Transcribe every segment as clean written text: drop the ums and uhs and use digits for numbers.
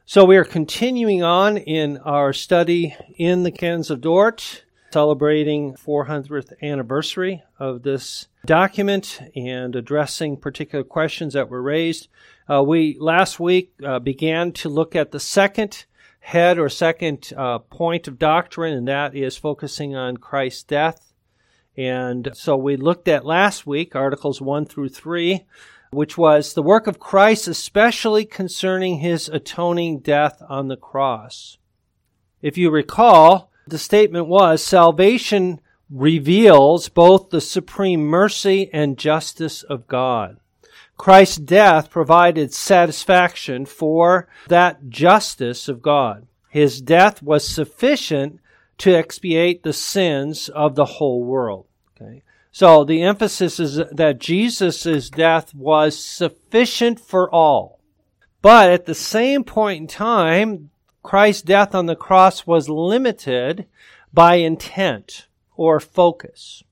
So we are continuing on in our study in the Canons of Dort, celebrating 400th anniversary of this document and addressing particular questions that were raised. We last week began to look at the second head or second point of doctrine, and that is focusing on Christ's death. And so we looked at last week, Articles 1 through 3, which was the work of Christ, especially concerning his atoning death on the cross. If you recall, the statement was, salvation reveals both the supreme mercy and justice of God. Christ's death provided satisfaction for that justice of God. His death was sufficient to expiate the sins of the whole world. Okay? So the emphasis is that Jesus' death was sufficient for all. But at the same point in time, Christ's death on the cross was limited by intent or focus,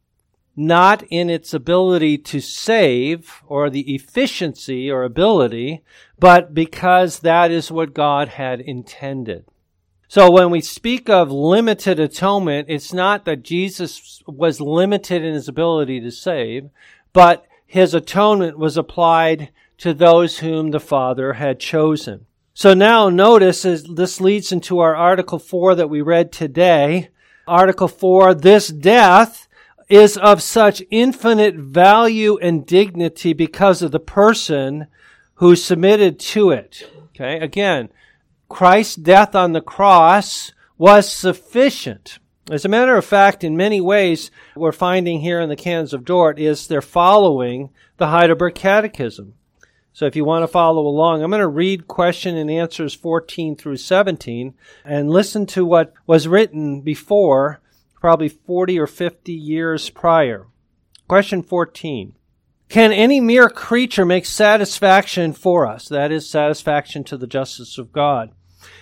not in its ability to save or the efficiency or ability, but because that is what God had intended. So when we speak of limited atonement, it's not that Jesus was limited in his ability to save, but his atonement was applied to those whom the Father had chosen. So now notice, as this leads into our Article 4 that we read today. Article 4, this death is of such infinite value and dignity because of the person who submitted to it. Okay, again, Christ's death on the cross was sufficient. As a matter of fact, in many ways, we're finding here in the Canons of Dort is they're following the Heidelberg Catechism. So if you want to follow along, I'm going to read question and answers 14 through 17 and listen to what was written before, probably 40 or 50 years prior. Question 14. Can any mere creature make satisfaction for us? That is, satisfaction to the justice of God.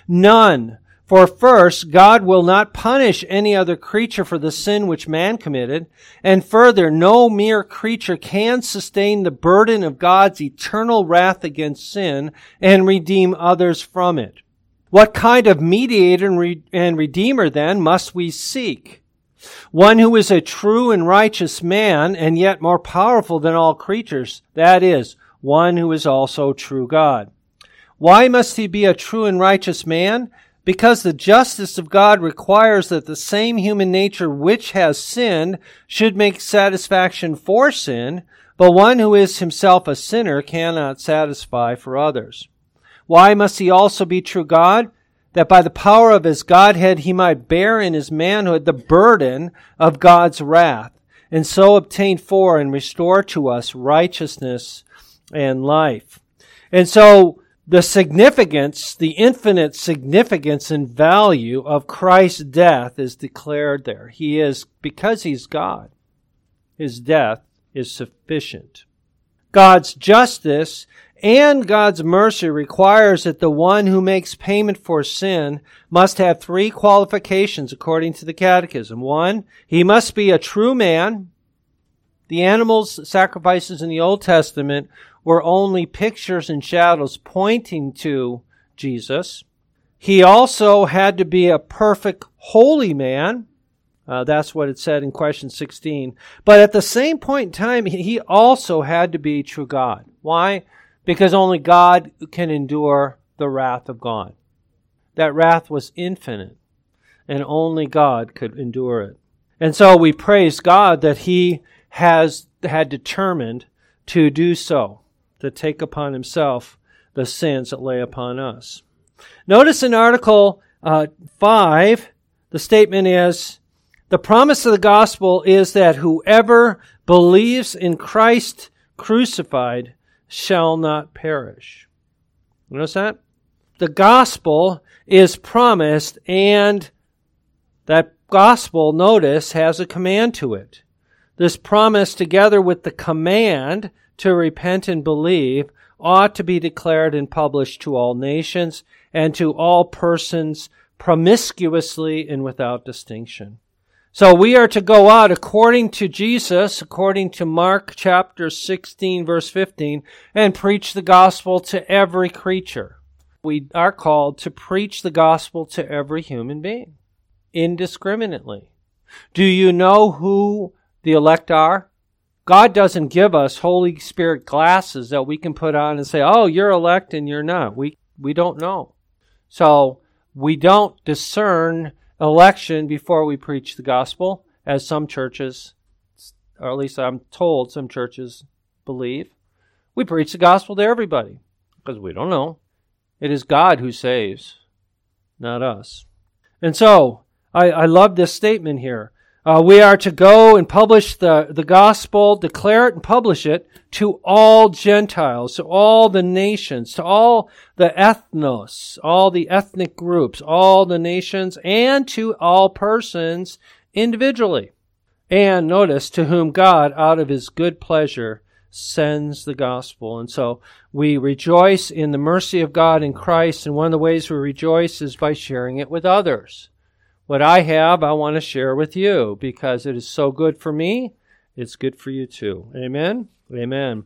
None. For first, God will not punish any other creature for the sin which man committed. And further, no mere creature can sustain the burden of God's eternal wrath against sin and redeem others from it. What kind of mediator and redeemer, then, must we seek? One who is a true and righteous man, and yet more powerful than all creatures, that is, one who is also true God. Why must he be a true and righteous man? Because the justice of God requires that the same human nature which has sinned should make satisfaction for sin, but one who is himself a sinner cannot satisfy for others. Why must he also be true God? That by the power of his Godhead he might bear in his manhood the burden of God's wrath, and so obtain for and restore to us righteousness and life. And so the significance, the infinite significance and value of Christ's death is declared there. He is, because he's God, his death is sufficient. God's justice and God's mercy requires that the one who makes payment for sin must have three qualifications according to the Catechism. One, he must be a true man. The animals sacrifices in the Old Testament were only pictures and shadows pointing to Jesus. He also had to be a perfect holy man. That's what it said in question 16. But at the same point in time, he also had to be true God. Why? Because only God can endure the wrath of God. That wrath was infinite, and only God could endure it. And so we praise God that he had determined to do so, to take upon himself the sins that lay upon us. Notice in Article 5, the statement is, the promise of the gospel is that whoever believes in Christ crucified shall not perish. Notice that? The gospel is promised, and that gospel, notice, has a command to it. This promise, together with the command to repent and believe, ought to be declared and published to all nations and to all persons promiscuously and without distinction. So we are to go out according to Jesus, according to Mark chapter 16, verse 15, and preach the gospel to every creature. We are called to preach the gospel to every human being, indiscriminately. Do you know who the elect are? God doesn't give us Holy Spirit glasses that we can put on and say, oh, you're elect and you're not. We don't know. So we don't discern election before we preach the gospel, as some churches, or at least I'm told some churches believe. We preach the gospel to everybody because we don't know. It is God who saves, not us. And so I love this statement here. We are to go and publish the gospel, declare it and publish it to all Gentiles, to all the nations, to all the ethnos, all the ethnic groups, all the nations, and to all persons individually. And notice, to whom God, out of his good pleasure, sends the gospel. And so we rejoice in the mercy of God in Christ, and one of the ways we rejoice is by sharing it with others. What I have, I want to share with you because it is so good for me. It's good for you too. Amen? Amen.